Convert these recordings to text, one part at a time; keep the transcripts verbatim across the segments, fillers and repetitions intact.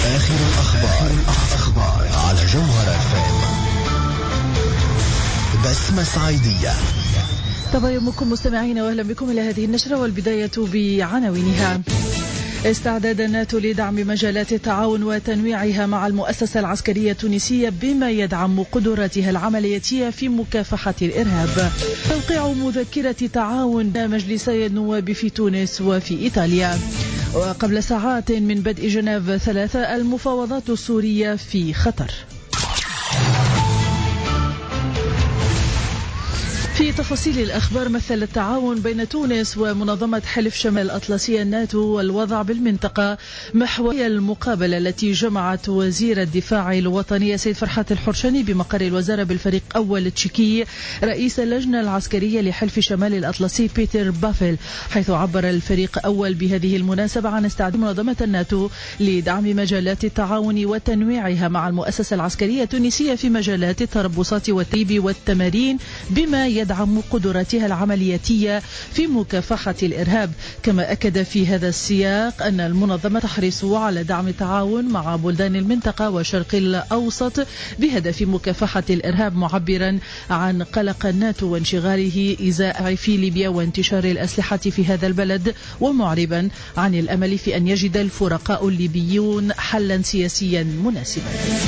آخر الأخبار الأخبار على جوهر اف ام. بسمة صعيدية. طبعا يومكم مستمعين واهلا بكم الى هذه النشرة، والبداية بعناوينها. استعداد الناتو لدعم مجالات التعاون وتنويعها مع المؤسسة العسكرية التونسية بما يدعم قدراتها العملياتية في مكافحة الإرهاب. توقيع مذكرة تعاون مجلسي النواب في تونس وفي إيطاليا. وقبل ساعات من بدء جنيف ثلاثة المفاوضات السورية في خطر. في تفاصيل الأخبار، مثل التعاون بين تونس ومنظمة حلف شمال الأطلسي الناتو والوضع بالمنطقة محور المقابلة التي جمعت وزير الدفاع الوطني سيد فرحات الحرشاني بمقر الوزارة بالفريق أول تشيكي رئيس اللجنة العسكرية لحلف شمال الأطلسي بيتر بافل، حيث عبر الفريق أول بهذه المناسبة عن استعداد منظمة الناتو لدعم مجالات التعاون وتنويعها مع المؤسسة العسكرية التونسية في مجالات التربصات والتدريب والتمارين بما يدعم دعم قدراتها العملياتية في مكافحة الإرهاب. كما أكد في هذا السياق أن المنظمة تحرص على دعم التعاون مع بلدان المنطقة وشرق الأوسط بهدف مكافحة الإرهاب، معبرا عن قلق الناتو وانشغاله إزاء في ليبيا وانتشار الأسلحة في هذا البلد، ومعربا عن الأمل في أن يجد الفرقاء الليبيون حلا سياسيا مناسبا.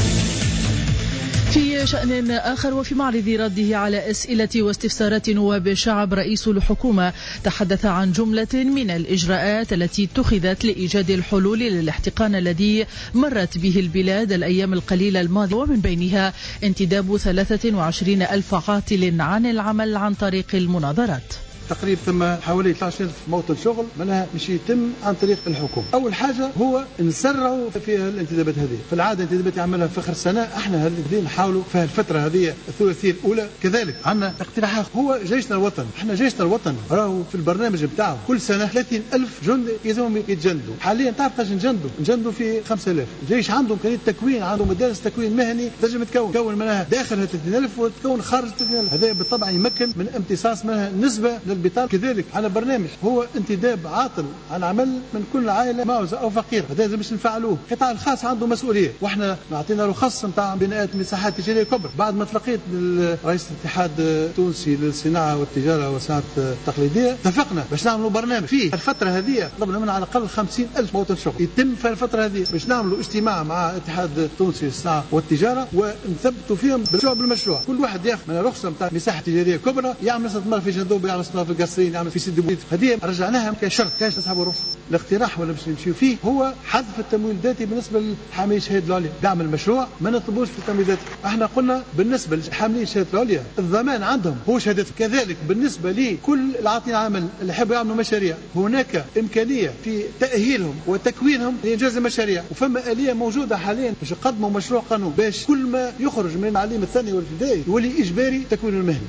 في شأن آخر، وفي معرض رده على أسئلة واستفسارات نواب الشعب، رئيس الحكومة تحدث عن جملة من الإجراءات التي اتخذت لإيجاد الحلول للاحتقان الذي مرت به البلاد الأيام القليلة الماضية، ومن بينها انتداب ثلاثة وعشرين ألف عاطل عن العمل عن طريق المناظرات. تقريبا ثم حوالي ثلاثة عشر ألف موطن شغل منها مش يتم عن طريق الحكومة. أول حاجة هو نسرعوا في الانتدابات هذه. في العادة الانتدابات يعملها في آخر السنة، احنا هذه نحاولوا في الفترة هذه الثلاثية الأولى. كذلك عندنا اقتراحات، هو جيشنا الوطن، احنا جيشنا الوطن راهو في البرنامج بتاعه كل سنة ثلاثين ألف جندي يلزمهم يتجندوا. حاليا تعرف قاش نجندوا نجندوا في خمسة آلاف. الجيش عنده إمكانية تكوين، عنده مدارس تكوين مهني تنجم تكون تكون منها داخل ثلاثين ألف وتكون خارج ثلاثين ألف. هذا بالطبع يمكن من امتصاص منها نسبة للبطالة. كذلك على برنامج هو انتداب عاطل عن عمل من كل عائله معوزه او فقير، هذا لازم باش نفعلوه. القطاع الخاص عنده مسؤوليه، واحنا اعطينا له خص نتاع بناءات مساحات تجاريه كبرى. بعد ما تلقيت رئيس الاتحاد التونسي للصناعه والتجاره والصناعه التقليديه اتفقنا باش نعملوا برنامج فيه الفتره هذه طلبنا من على الاقل خمسين ألف موطن شغل يتم في الفتره هذه، باش نعملوا اجتماع مع الاتحاد التونسي للصناعه والتجاره ونثبتوا فيهم بالمشروع بالمشروع. كل واحد ياخذ من رخصه نتاع مساحه تجاريه كبرى، يعمل استثمار في جندوب، يعمل استثمار في القصرين، يعمل في سيدي بويت. هذه رجعناها كشرط كاش نسحبوا الرخصه. الاقتراح ولا باش نمشيو فيه هو حذف التمويل الذاتي بالنسبه لحاملي الشهاده العليا. دعم المشروع ما نطلبوش في التمويل الذاتي. احنا قلنا بالنسبه لحاملي الشهاده العليا الضمان عندهم هو شهادته. كذلك بالنسبه لكل العاطين عمل اللي يحبوا يعملوا مشاريع، هناك امكانيه في تاهيلهم وتكوينهم لانجاز المشاريع، وفما اليه موجوده حاليا باش يقدموا مشروع قانون باش كل ما يخرج من التعليم الثاني والابتدائي يولي اجباري تكوين المهني.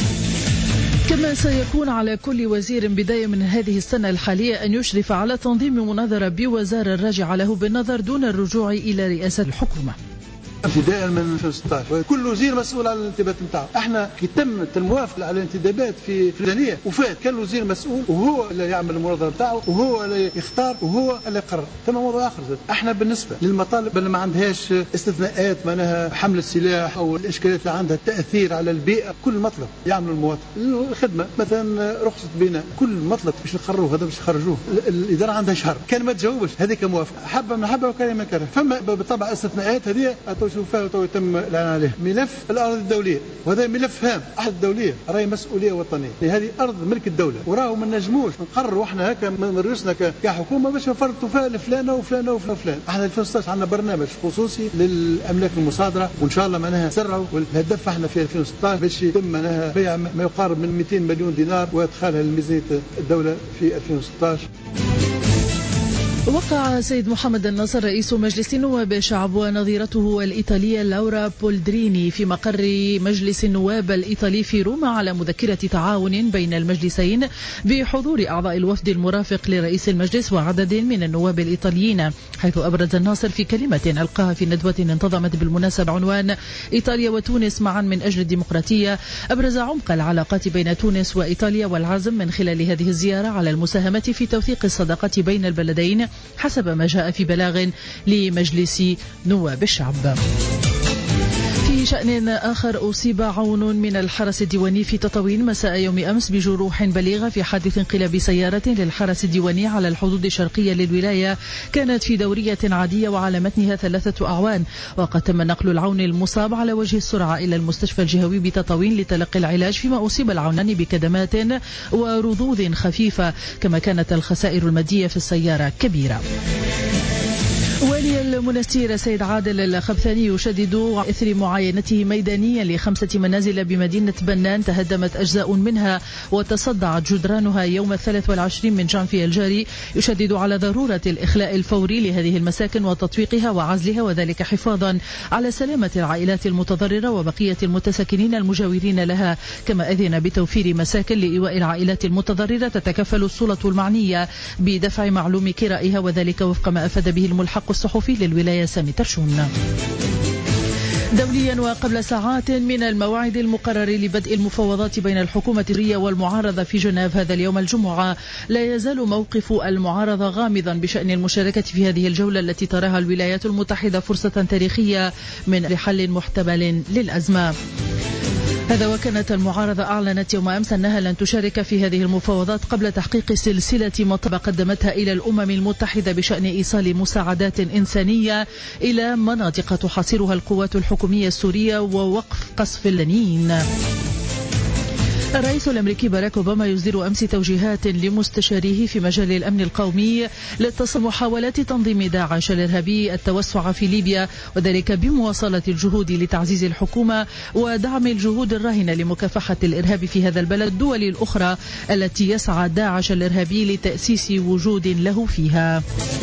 كما سيكون على كل وزير بداية من هذه السنة الحالية أن يشرف على تنظيم مناظرة بوزارة راجعة له بالنظر دون الرجوع إلى رئاسة الحكومة. ابتداء من ألفين وستة عشر كل وزير مسؤول على الانتدابات نتاعه. احنا كي تم الموافقه على الانتدابات في فلانيه وفات كان وزير مسؤول وهو اللي يعمل المناظره نتاعه وهو اللي يختار وهو اللي يقرر. ثم موضوع اخر زاد. احنا بالنسبه للمطالب اللي ما عندهاش استثناءات، معناها حمل السلاح او الاشكاليات اللي عندها تاثير على البيئه، كل مطلب يعمل المواطن. الخدمه مثلا رخصه بناء، كل مطلب باش نقرروه هذا باش يخرجوه. الاداره عندها شهر، كان ما تجاوبش هذيك موافقه، حبه من حبه وكان ما كره. فما بالطبع استثناءات هذه شوفها ويتم الاعلان عليه. ملف الاراضي الدوليه وهذا ملف هام، احد الدوليه راهي مسؤوليه وطنيه، هذه ارض ملك الدوله وراهو ما نجموش نقرروا احنا هكا من رؤوسنا كحكومه باش نفرطوا فيها لفلانه وفلانه وفلان. احنا ألفين وستة عشر عندنا برنامج خصوصي للاملاك المصادره وان شاء الله معناها نسرعوا، والهدف احنا في ألفين وستة عشر باش يتم معناها بيع ما يقارب من مئتين مليون دينار وادخالها لميزانيه الدوله في ألفين وستة عشر. وقع سيد محمد الناصر رئيس مجلس النواب الشعب ونظيرته الإيطالية لورا بولدريني في مقر مجلس النواب الإيطالي في روما على مذكرة تعاون بين المجلسين بحضور أعضاء الوفد المرافق لرئيس المجلس وعدد من النواب الإيطاليين، حيث أبرز الناصر في كلمة ألقاها في ندوة انتظمت بالمناسبة عنوان إيطاليا وتونس معا من أجل الديمقراطية، أبرز عمق العلاقات بين تونس وإيطاليا والعزم من خلال هذه الزيارة على المساهمة في توثيق الصداقة بين البلدين حسب ما جاء في بلاغ لمجلس نواب الشعب. في شأن آخر، أصيب عون من الحرس الديواني في تطاوين مساء يوم أمس بجروح بليغة في حادث انقلاب سيارة للحرس الديواني على الحدود الشرقية للولاية، كانت في دورية عادية وعلى متنها ثلاثة أعوان. وقد تم نقل العون المصاب على وجه السرعة إلى المستشفى الجهوي بتطاوين لتلقي العلاج، فيما أصيب العونان بكدمات ورضوض خفيفة، كما كانت الخسائر المادية في السيارة كبيرة. والي المنستير سيد عادل الخبثاني يشدد إثر معاينته ميدانيا لخمسة منازل بمدينة بنان تهدمت أجزاء منها وتصدعت جدرانها يوم الثلاث والعشرين من جانفي الجاري، يشدد على ضرورة الإخلاء الفوري لهذه المساكن وتطويقها وعزلها، وذلك حفاظا على سلامة العائلات المتضررة وبقية المتساكنين المجاورين لها. كما أذن بتوفير مساكن لإيواء العائلات المتضررة تتكفل السلطة المعنية بدفع معلوم كرائها، وذلك وفق ما أفاد به الملحق الصحفي للولاية سامي ترشون. دوليا، وقبل ساعات من الموعد المقرر لبدء المفاوضات بين الحكومة السورية والمعارضة في جنيف هذا اليوم الجمعة، لا يزال موقف المعارضة غامضا بشأن المشاركة في هذه الجولة التي تراها الولايات المتحدة فرصة تاريخية من حل محتمل للأزمة. هذا وكانت المعارضة أعلنت يوم أمس أنها لن تشارك في هذه المفاوضات قبل تحقيق سلسلة مطالب قدمتها إلى الأمم المتحدة بشأن إيصال مساعدات إنسانية إلى مناطق تحاصرها القوات الحكومية السورية ووقف قصف اللنين. الرئيس الأمريكي باراك أوباما يصدر أمس توجيهات لمستشاريه في مجال الأمن القومي لاتصال محاولات تنظيم داعش الإرهابي التوسع في ليبيا، وذلك بمواصلة الجهود لتعزيز الحكومة ودعم الجهود الراهنة لمكافحة الإرهاب في هذا البلد الدول الأخرى التي يسعى داعش الإرهابي لتأسيس وجود له فيها.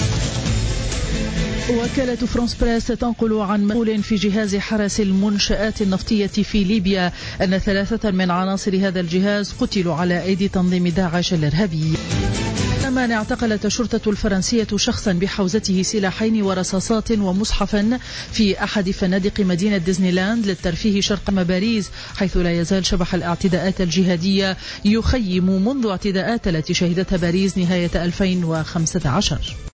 وكالة فرانس بريس تنقل عن مسؤول في جهاز حرس المنشآت النفطية في ليبيا أن ثلاثة من عناصر هذا الجهاز قتلوا على أيدي تنظيم داعش الإرهابي. كمان اعتقلت الشرطة الفرنسية شخصا بحوزته سلاحين ورصاصات ومصحفا في أحد فنادق مدينة ديزني لاند للترفيه شرق باريس، حيث لا يزال شبح الاعتداءات الجهادية يخيم منذ اعتداءات التي شهدتها باريس نهاية ألفين وخمسة عشر.